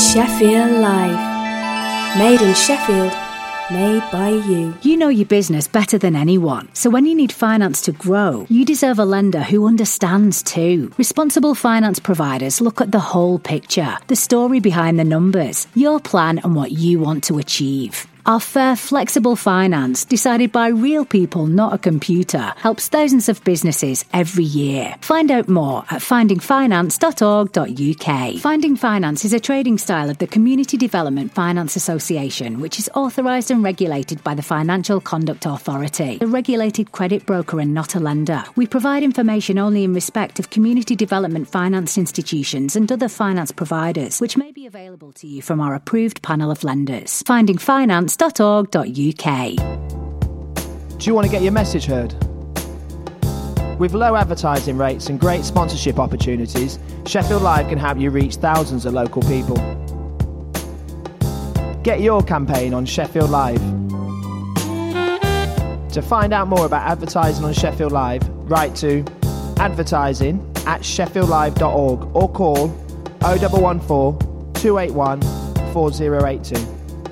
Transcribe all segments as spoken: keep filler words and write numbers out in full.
Sheffield Life. Made in Sheffield. Made by you. You know your business better than anyone. So when you need finance to grow, you deserve a lender who understands too. Responsible finance providers look at the whole picture, the story behind the numbers, your plan and what you want to achieve. Our fair, flexible finance, decided by real people, not a computer, helps thousands of businesses every year. Find out more at finding finance dot org dot U K. Finding Finance is a trading style of the Community Development Finance Association, which is authorised and regulated by the Financial Conduct Authority, a regulated credit broker and not a lender. We provide information only in respect of community development finance institutions and other finance providers, which may be available to you from our approved panel of lenders. Finding Finance dot org dot U K. Do you want to get your message heard? With low advertising rates and great sponsorship opportunities, Sheffield Live can help you reach thousands of local people. Get your campaign on Sheffield Live. To find out more about advertising on Sheffield Live, write to advertising at sheffield live dot org or call oh one one four, two eight one, four oh eight two.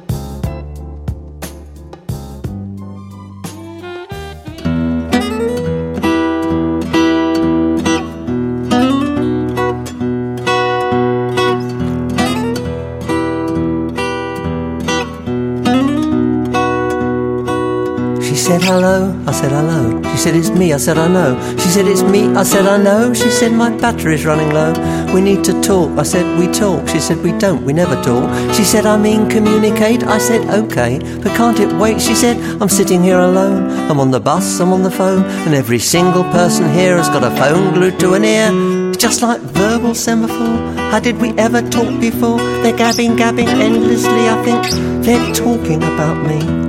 She said hello, I said hello. She said it's me, I said I know. She said it's me, I said I know. She said my battery's running low. We need to talk, I said we talk. She said we don't, we never talk. She said I mean communicate, I said okay, but can't it wait? She said I'm sitting here alone. I'm on the bus, I'm on the phone, and every single person here has got a phone glued to an ear. It's just like verbal semaphore. How did we ever talk before? They're gabbing, gabbing endlessly. I think they're talking about me.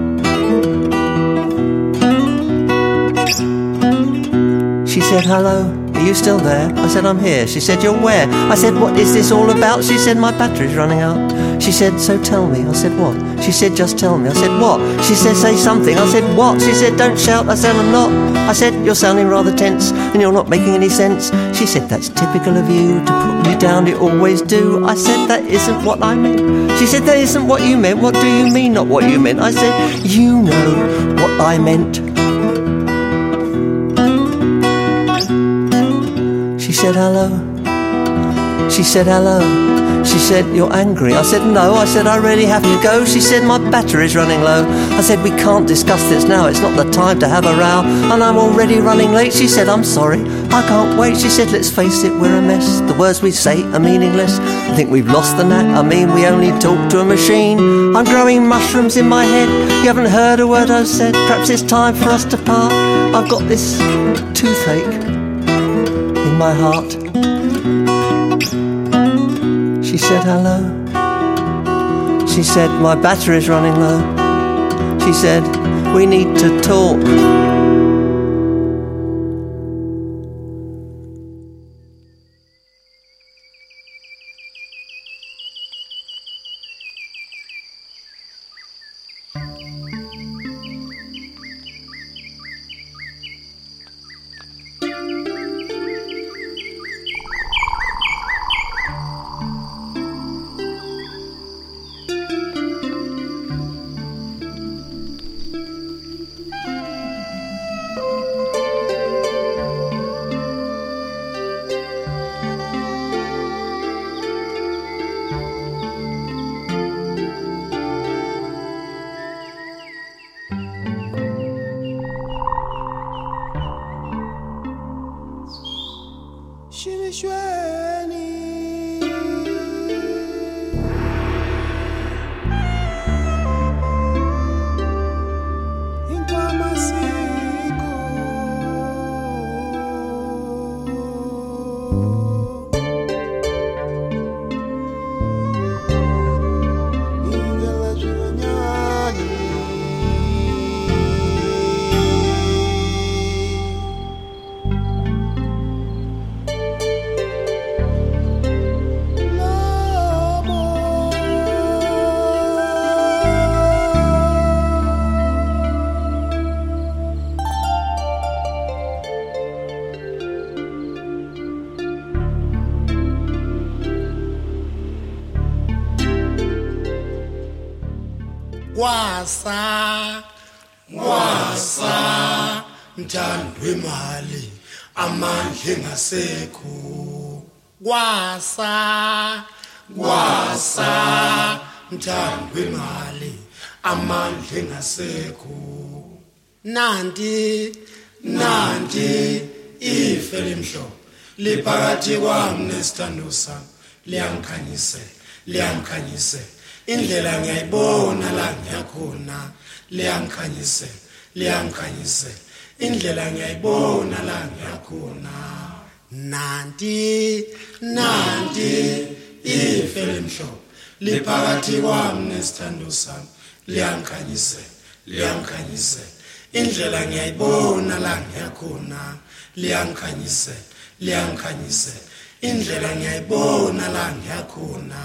She said, hello, are you still there? I said, I'm here. She said, you're where? I said, what is this all about? She said, my battery's running out. She said, so tell me. I said, what? She said, just tell me. I said, what? She said, say something. I said, what? She said, don't shout. I said, I'm not. I said, you're sounding rather tense and you're not making any sense. She said, that's typical of you to put me down, you always do. I said, that isn't what I meant. She said, that isn't what you meant. What do you mean, not what you meant? I said, you know what I meant. She said hello. She said hello. She said you're angry. I said no. I said I really have to go. She said my battery's running low. I said we can't discuss this now. It's not the time to have a row, and I'm already running late. She said I'm sorry, I can't wait. She said let's face it, we're a mess. The words we say are meaningless. I think we've lost the knack. I mean we only talk to a machine. I'm growing mushrooms in my head. You haven't heard a word I've said. Perhaps it's time for us to part. I've got this toothache in my heart. She said hello. She said my battery's running low. She said we need to talk. kwasa kwasa mthandi wemali amandla engasekho kwasa kwasa mthandi wemali amandla engasekho nanti nanti ife lemhlo liphakathi kwami nesithando sami liyangikhanyise liyangikhanyise indlela ngiyayibona la ngiyakhona liyangikhanyise liyangikhanyise indlela ngiyayibona la ngiyakhona nanti nanti ife lemhlo liphakathi kwami nesithando sami liyangikhanyise liyangikhanyise indlela ngiyayibona la ngiyakhona liyangikhanyise liyangikhanyise indlela ngiyayibona la ngiyakhona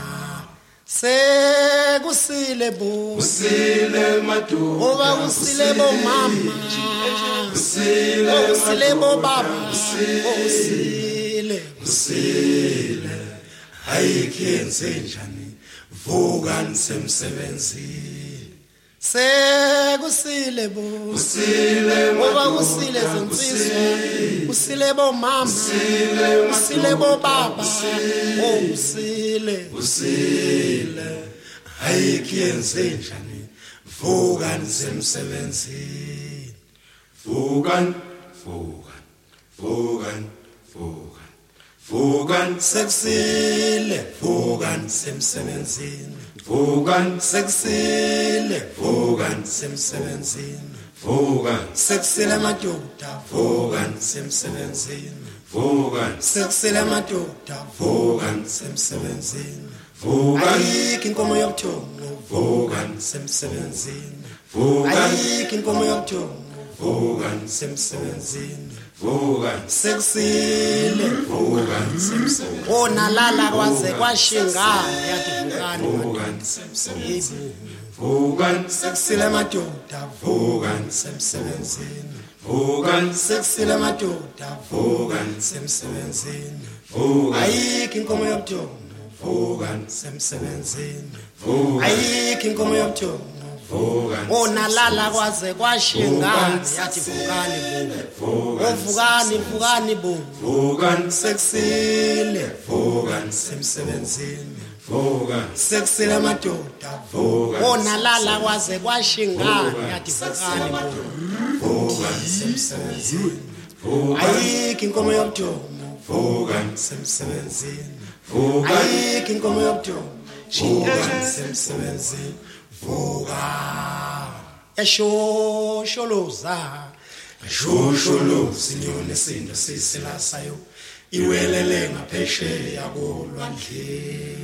sekusile bo usile madu oba usile bo mama usile usile bo baba usile usile ayikhenze njani vuka nisemsebenzini sekusile bo usile oba usile zinsizwa usile bo mama usile bo baba usile usile ayikhenze njani vuka nisemsebenzini vuka vuka vuka vuka vuka sekusile vuka nisemsebenzini vuka sekusile vuka nisemsebenzini vuka sekusile madoda vuka nisemsebenzini vuka sekusile madoda vuka nisemsebenzini vuka ayikho inkomo yobuthongo vuka nisemsebenzini vuka ayikho inkomo yobuthongo vuka nisemsebenzini vuka sekusile vuka nisemsebenzini ona lala kwaze kwashingana yathi vukani vuka nisemsebenzini vuka sekusile madoda vuka nisemsebenzini vuka sekusile madoda vuka nisemsebenzini vuka ayikho inkomo yobuthongo vuka nisemsebenzini vuka ayikho inkomo yobuthongo vuka ona lala kwaze kwashingana yathi vukani bo ovukani vukani bo vuka sekusile vuka nisemsebenzini vuka sekusile madoda vuka ona lala kwaze kwashingana yathi vukani bo vuka nisemsebenzini vuka ayikho inkomo yobuthongo vuka nisemsebenzini vuka ayikho inkomo yobuthongo vuka nisemsebenzini vuka yashosholoza shosholozi nyone sindo sisilasayo iwelele ngaphesheya kolwandle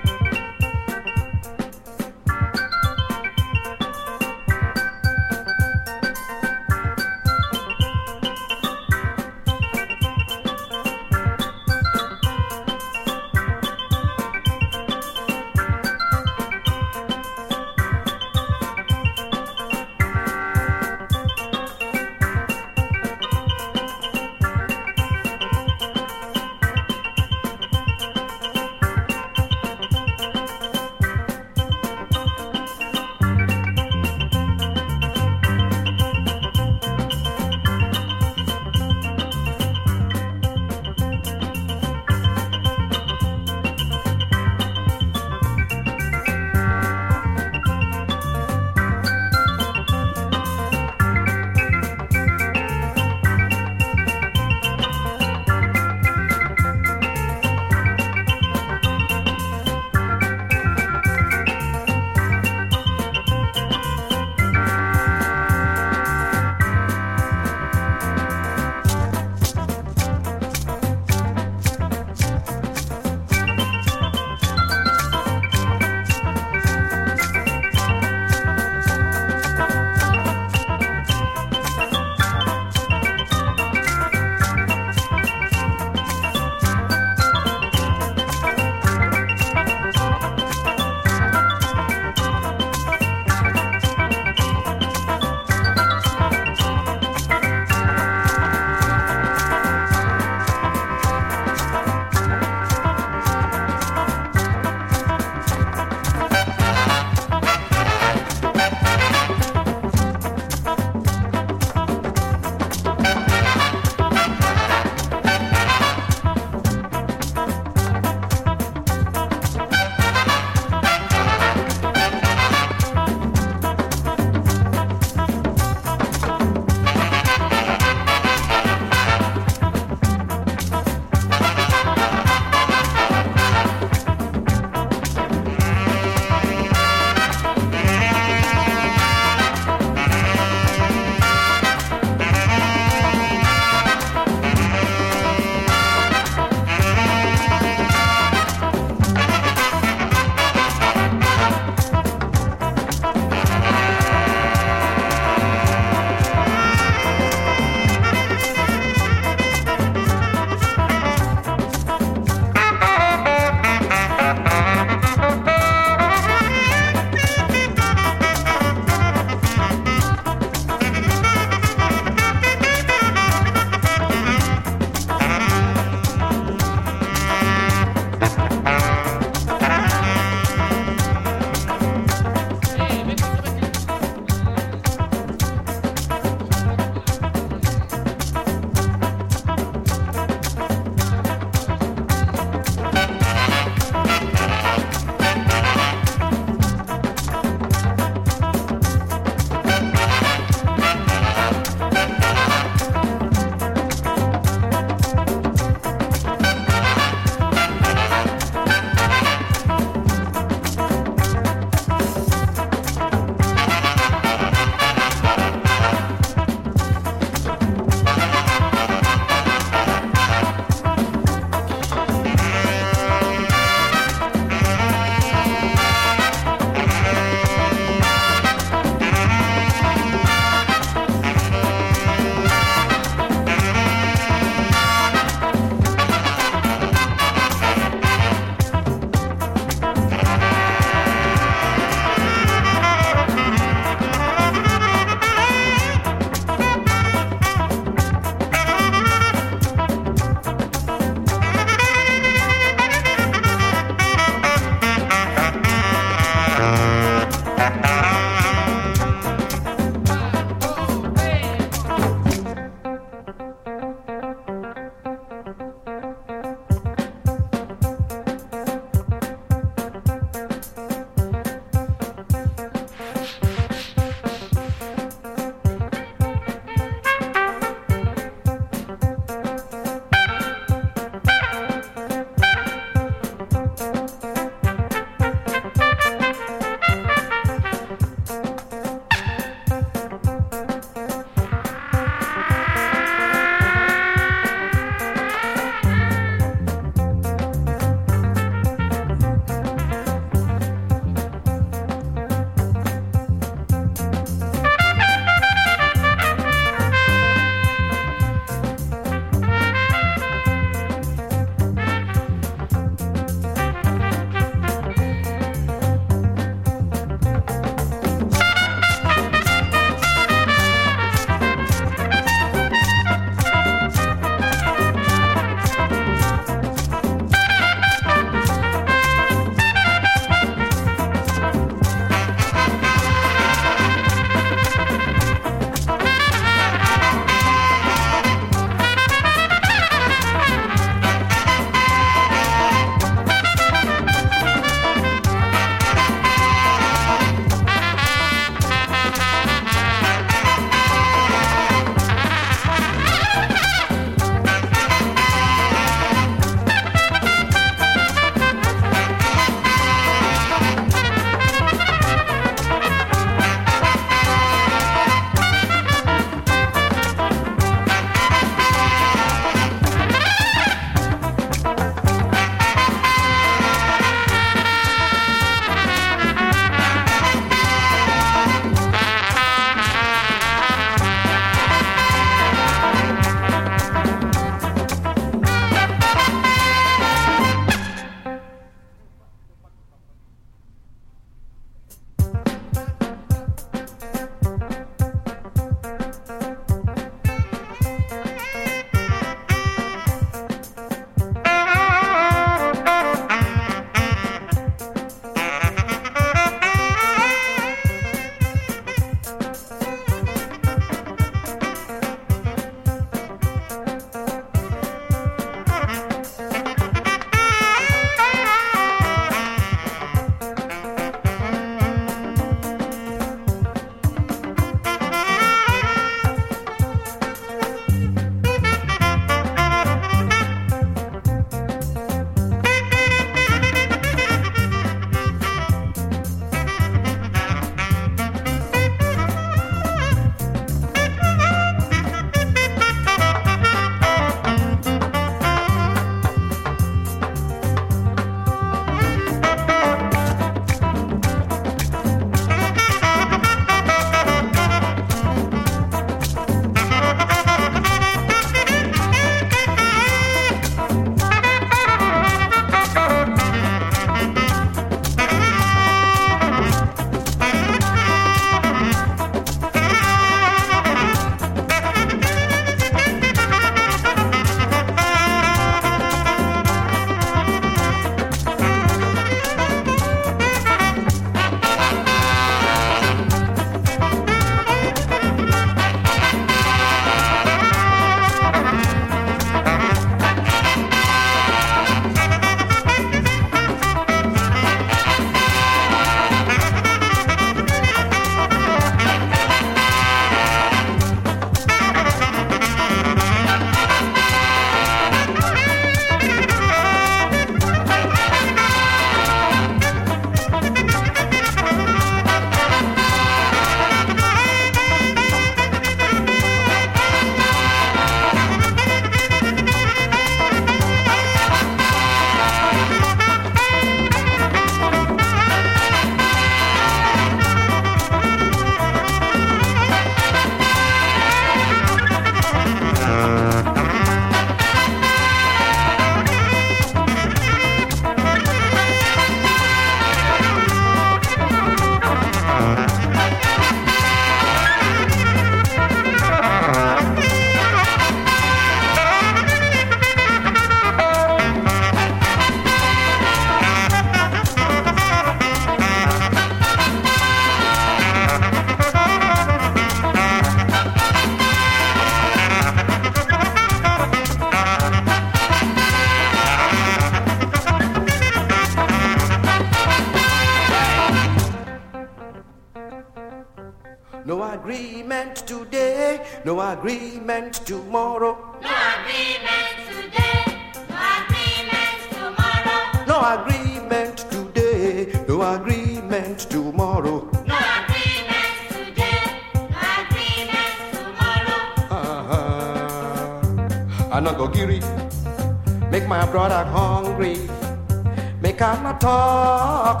today, no agreement tomorrow. No agreement today, no agreement tomorrow. No agreement today, no agreement tomorrow. No agreement today, no agreement tomorrow. Uh-huh. I no go giri, make my brother hungry, make him not talk.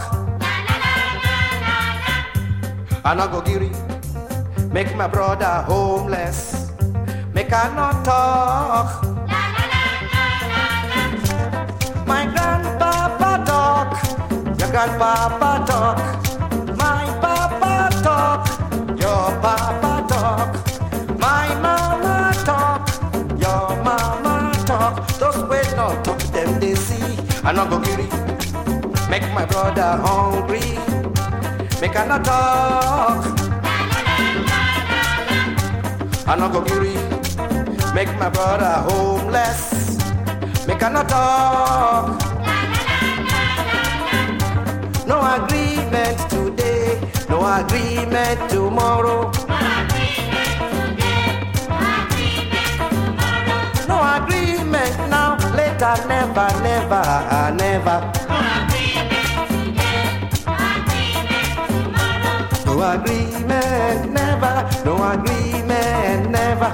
I no go giri, make my brother homeless, make him not talk. My grandpapa talk, your grandpapa talk. My papa talk, your papa talk. My mama talk, your mama talk. Those way not talk, them they see. I no go giri, make my brother hungry, make him not talk. I no go giri, make my brother homeless, make him not talk. No agreement today, no agreement tomorrow. No agreement now, later, never, never, never. No agreement, never, no agreement, never.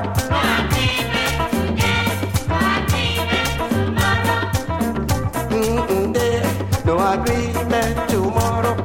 Mm-mm, yeah. No agreement tomorrow.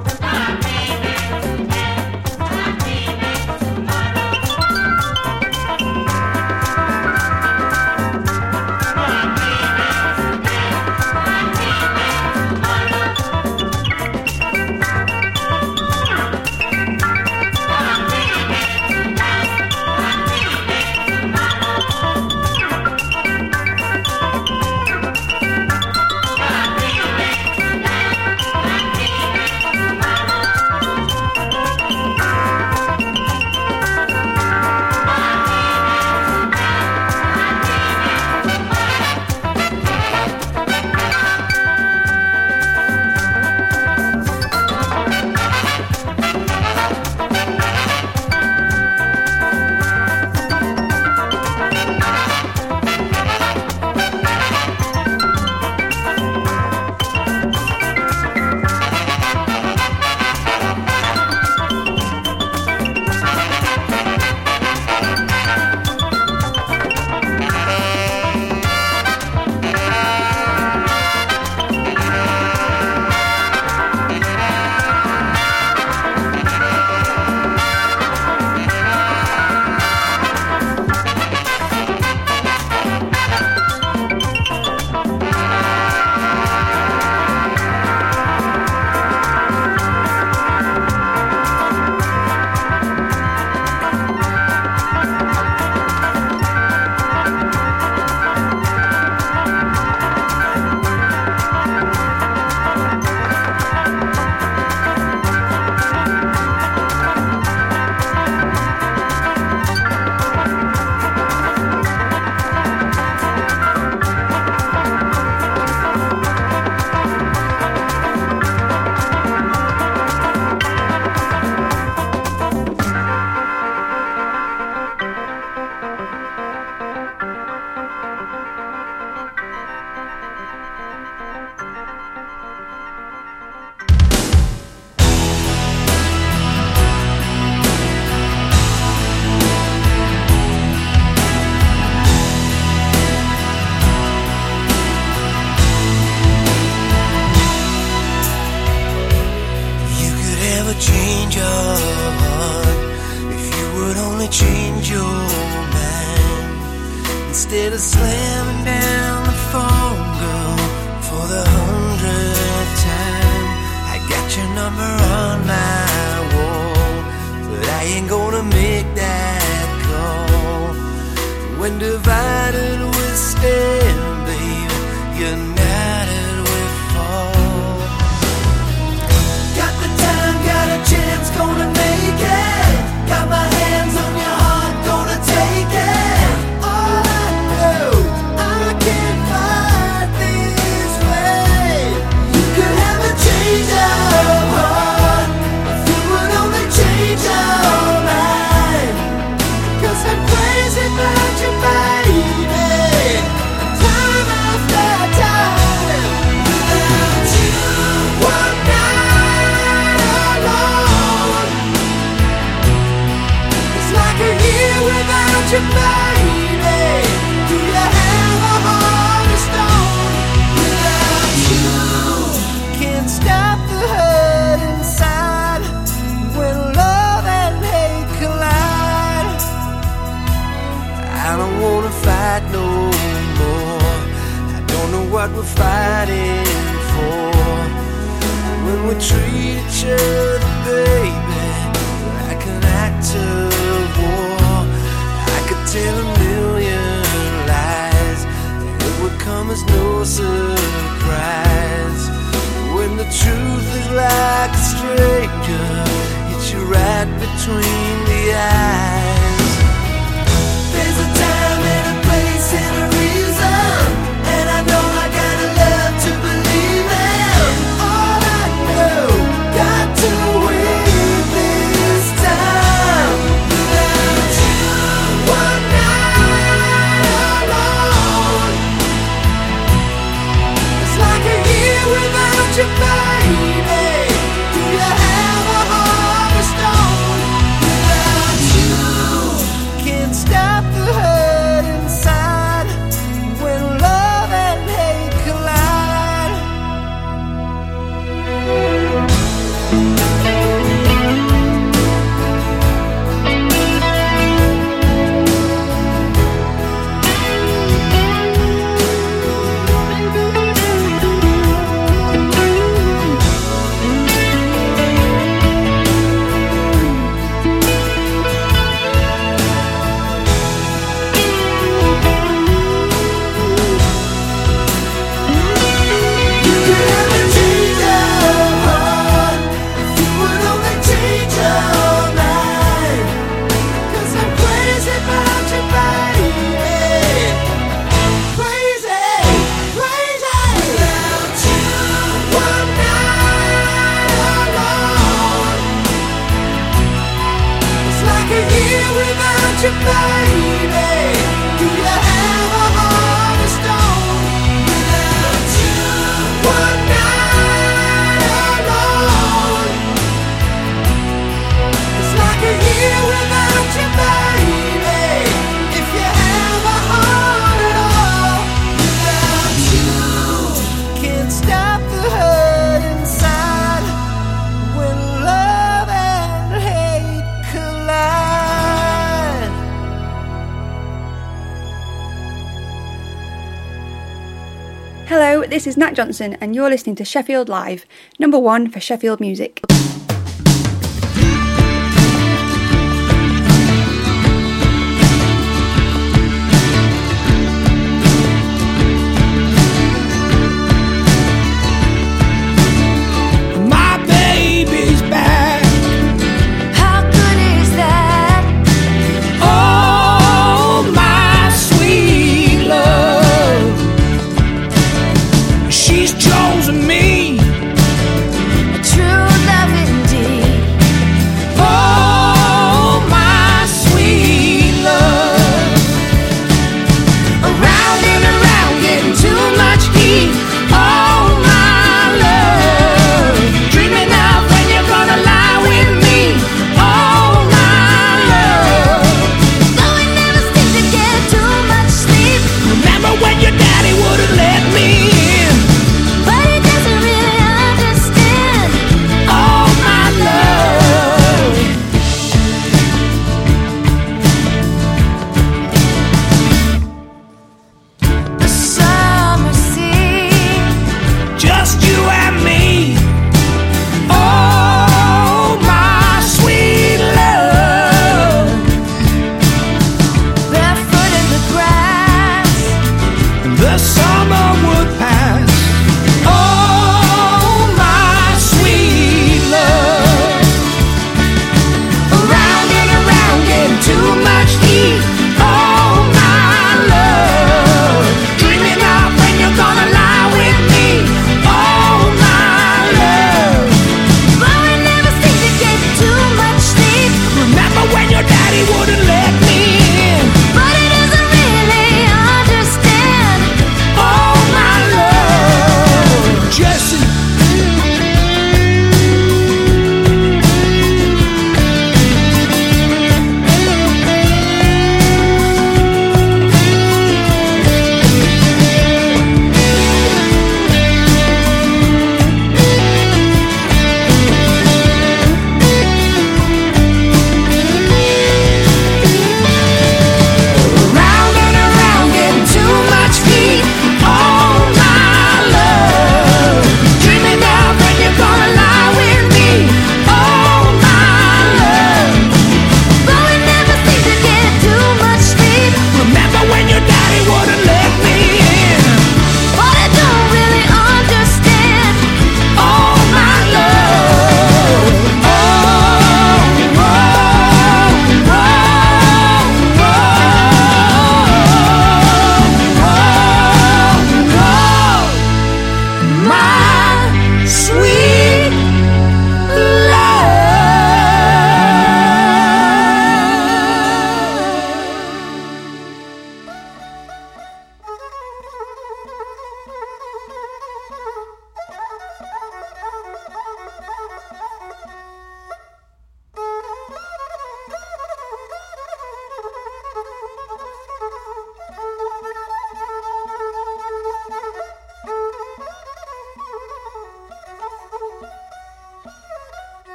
Change your heart if you would only change your mind. Instead of slamming down the phone, girl, for the hundredth time. I got your number on my wall, but I ain't gonna make that call. When divided we stand, babe, united we fall. Got the time, got a chance, gonna make it. Got my hands on your heart, gonna take it. All I know, I can't fight this way. You could have a change of heart if you would only change your mind. 'Cause I'm without you, baby? Do you have a heart of stone? Without you, can't stop the hurt inside when love and hate collide. I don't wanna fight no more. I don't know what we're fighting for. When we treat each other, baby, like an act of war, I could tell a million lies, and it would come as no surprise. When the truth is like a stranger, hits you right between the eyes. There's a time and a place and a reason, and I know I gotta love to believe in. All I know, got to win this time. Without you, one night alone, it's like a year without you, baby. Do you have a heart of stone? Without you, can't stop the hurt inside when love and hate collide. You could never change your heart if you would only change your mind. 'Cause I'm crazy about you, baby. Crazy, crazy. Without you, one night alone, it's like a year without you, baby. Do you have a heart of stone? Without you, one night alone, it's like a year without you, baby. If you have a heart at all, without you, can't stop the hurt inside when love and hate collide. Hello, this is Nat Johnson, and you're listening to Sheffield Live, number one for Sheffield music. My baby's back. How good is that? Oh, my sweet love. She's chosen me. A true loving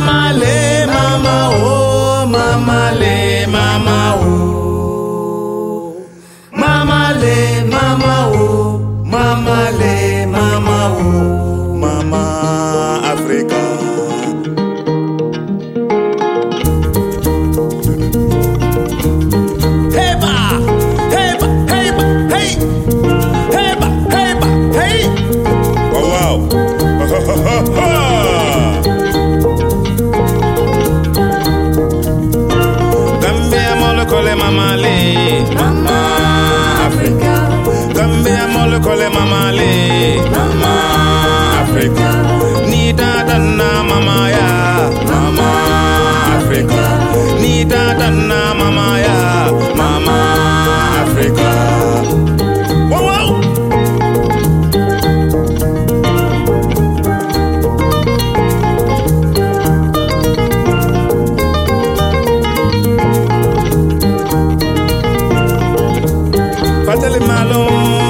Mama le, mama oh, mama le, mama oh. Mama le, mama oh, mama le, mama oh, mama Africa. Heba, heba, heba, hey, heba, heba, hey. Wow, wow. Gambia molokole mama le, mama Africa. Gambia molokole mama le, mama Africa. Nida dana mama ya, mama Africa. Nida dana mama ya, mama Africa. Wow, wow. Fatale malo,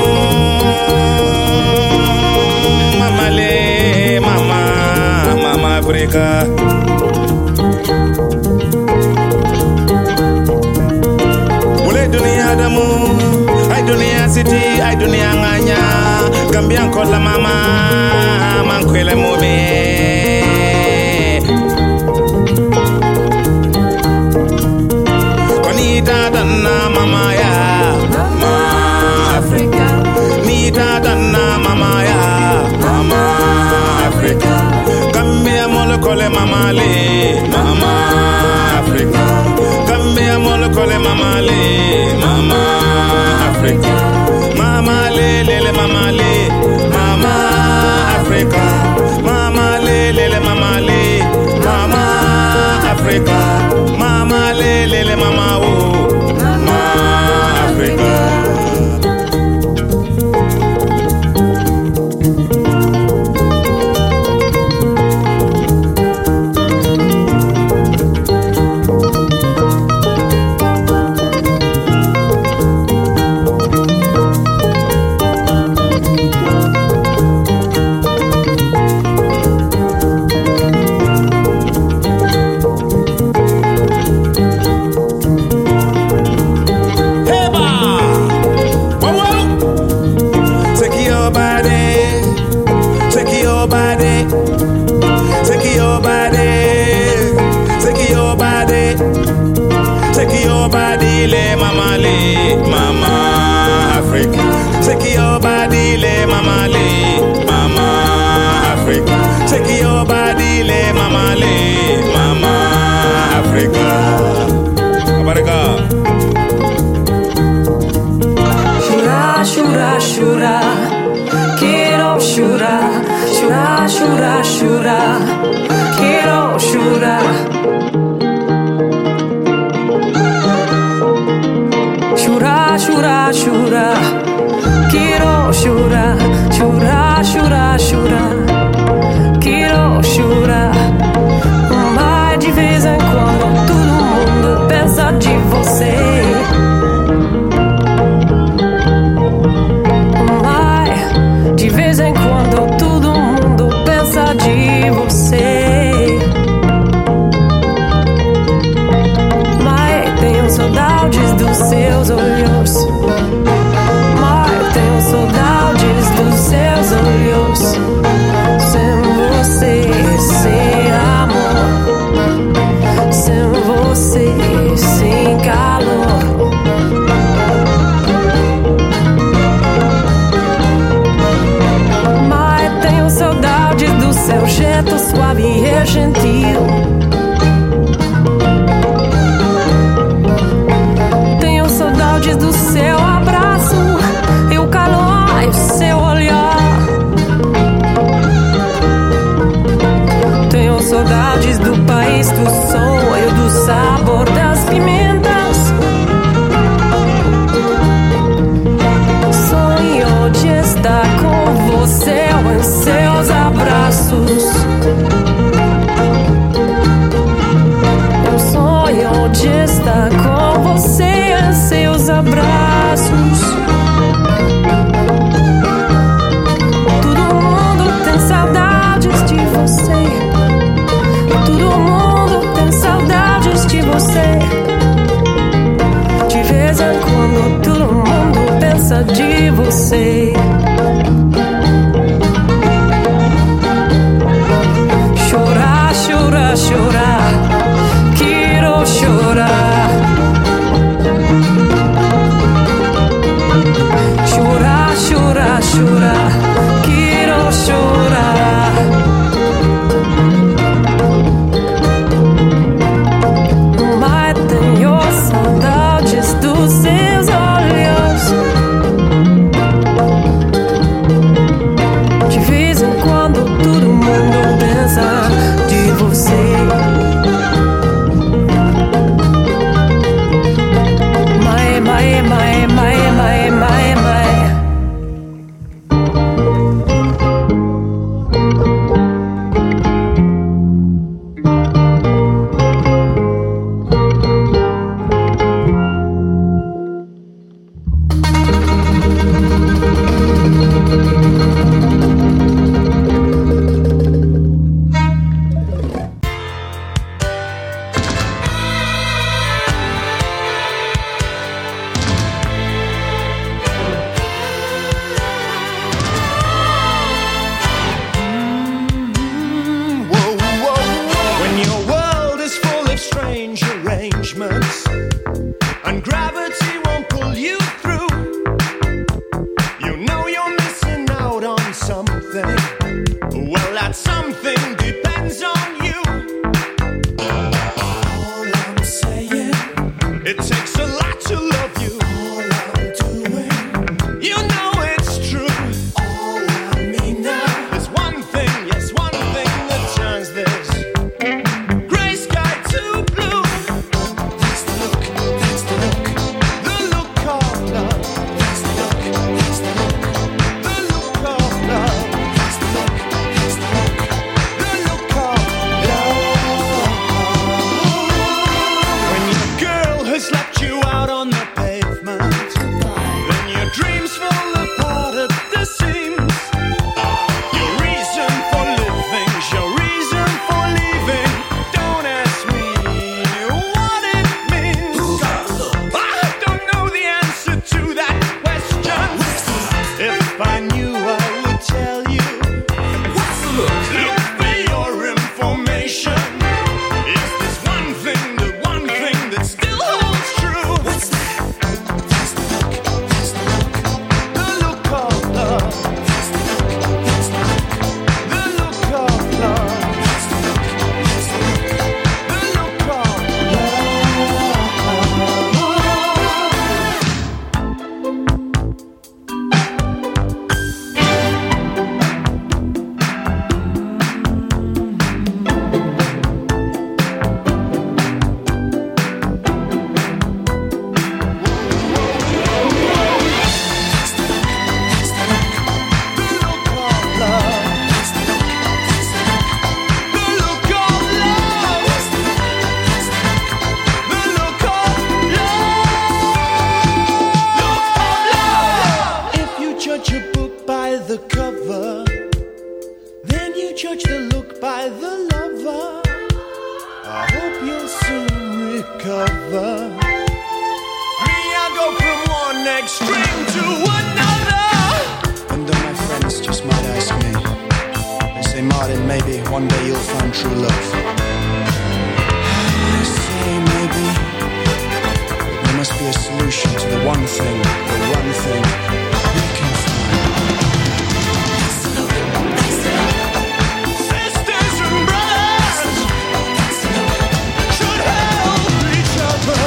mama le, mama, mama Africa. Mule dunia damu, ay dunia city, ay dunia nganya. Gambian kola mama, mankwele mobe. Konita dana mama ya, mama Africa. Nita dana mama ya, mama Africa. Gambia molokole mama le, mama Africa. Gambia molokole mama le, mama Africa. Mama le le le mama le, mama Africa. Mama le le le mama le, mama Africa. Mama le le le mama oh, mama Africa. Todo mundo chorar. Chorar, chorar, chorar, quero chorar. Mas tenho saudades dos seus olhos. De vez em quando todo mundo pensa de você. My, my, my, my, my, my, my. When your world is full of strange arrangements and gravity won't pull you through, you know you're missing out on something. Well, that something depends on you. All I'm saying, it takes a lot to love you. All I'm doing, you know it's true. All I mean now, there's one thing, yes, one thing that turns this gray sky to blue. That's the look, that's the look, the look of love. That's the look, that's the look, the look of love. That's the look, that's the look, the look of love. When your girl has left you out on the pavement, then your dreams fall apart at the seams. Your reason for living, your reason for leaving. Don't ask me what it means. I don't know the answer to that question. If I knew, I would tell you. Look for your information. Is this one thing, the one thing that still holds true? What's that? That's the look, that's the look, the look of love. That's the look, that's the look, the look of love. That's the look, that's the look, the look of If you judge a book by the cover, then you judge the look by the lover. I hope you'll soon recover. Me, I go from one extreme to another. And then my friends just might ask me, they say, Martin, maybe one day you'll find true love. I say maybe, but there must be a solution to the one thing, the one thing we can find. Sisters and brothers should help each other.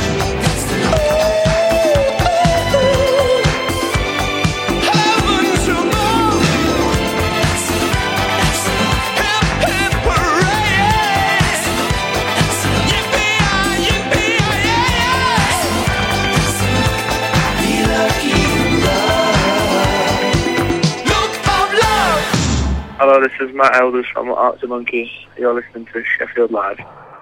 Heavens above, hip hip hooray! Yippee-yi, yippee-yi-yi! Be lucky in love. Look of love. Hello, this is Matt Elders from Arctic Monkeys. You're listening to Sheffield Live.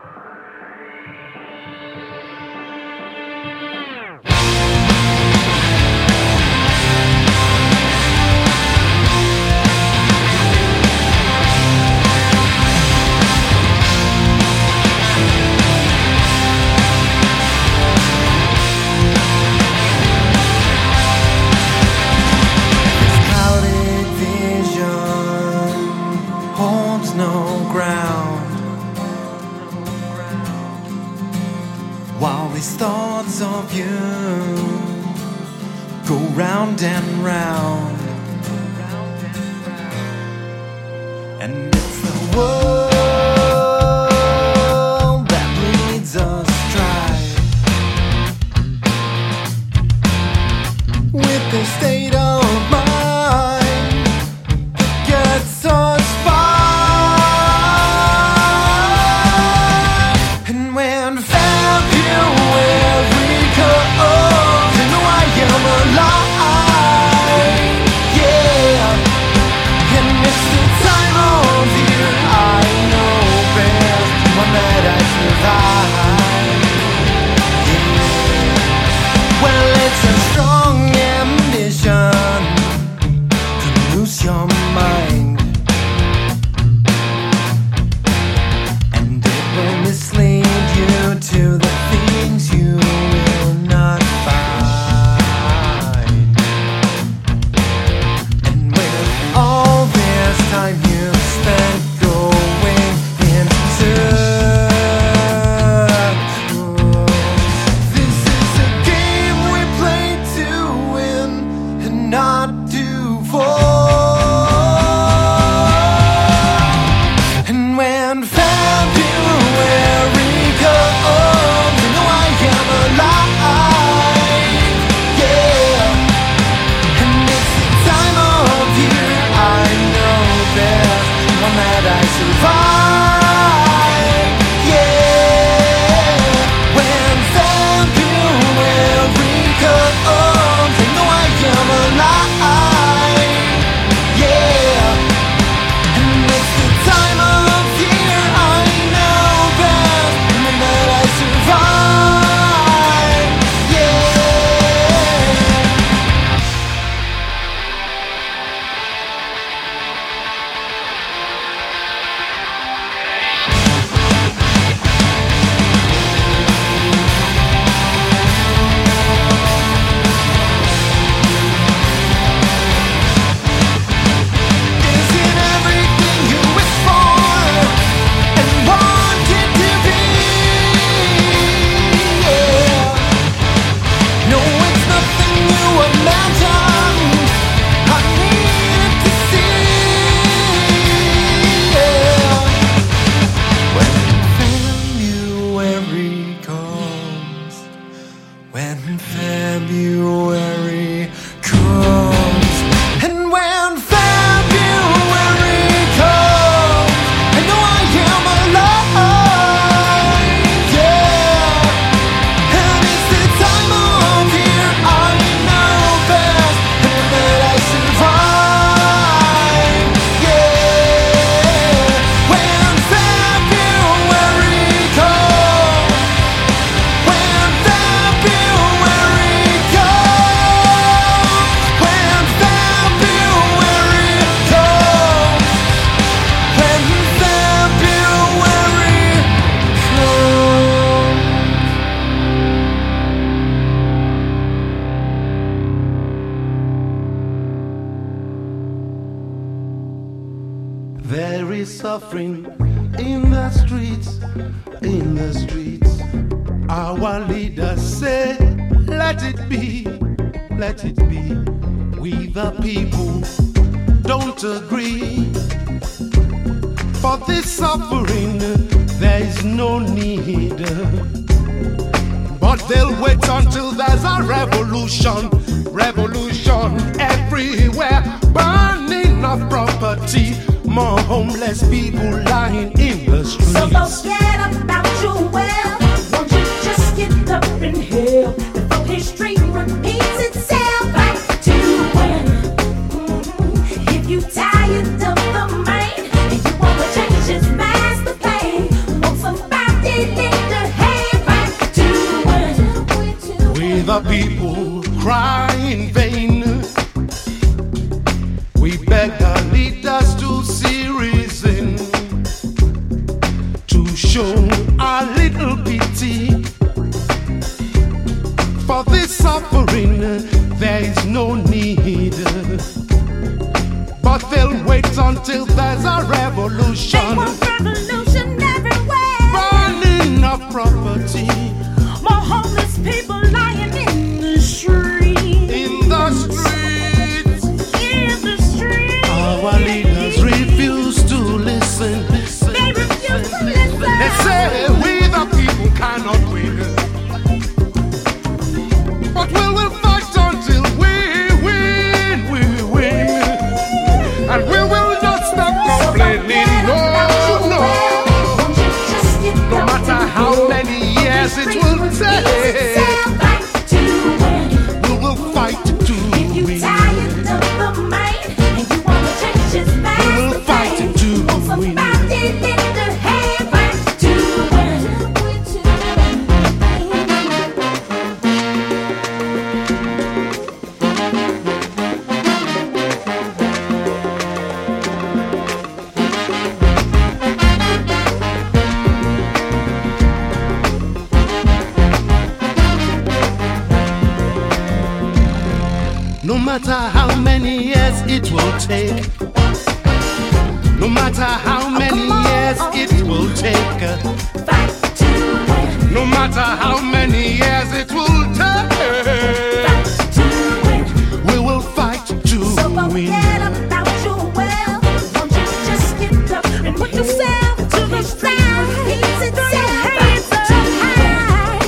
Clouded vision holds no ground. these thoughts of you go round and round, and it's the world that leads us astray with the state of mind that gets us by. And when February comes, you know I am alive, yeah. And it's the time of year I know best, one that I survive, yeah. Well, it's a strong ambition to lose your mind, and it will mislead you to the things you will not find. And with all this time you spent going into this is a game we play to win and not to fall. And when February comes, you know I am alive, yeah. And it's the time of year I know best, one that I survive, yeah. When February comes, you know I am alive, yeah. And it's the time of year I know best, one that I survive, yeah. Isn't everything you wish for and wanted to be, yeah. No, it's nothing you imagined, I needed to see, yeah. When February comes, when February comes, and when February comes, I know I am alive, yeah. And it's the time of year I know best, and that I survive, yeah. When February comes, when February comes, when February comes, when February comes. There is suffering in the streets, in the streets. Our leaders say, let it be, let it be. We the people don't agree. For this suffering there is no need, but they'll wait until there's a revolution, revolution everywhere, burning of property, more homeless people lying in the streets. So forget about your wealth, won't you just get up and help before history repeats itself back to when, mm, if you tired of the man and you want to change his master plan, won't somebody lend a hand back to when we the people cry in vain. We beg our leaders to see reason, to show a little pity. For this suffering there is no need, but they'll wait until there's a revolution. They want revolution everywhere, burning of property, more homeless win. But we will fight until we win, we win. And we will not stop complaining, no, no. No matter how many years it will take, we will fight to win. We will fight to win. No matter how many years it will take, no matter how many years it will take, no matter how many years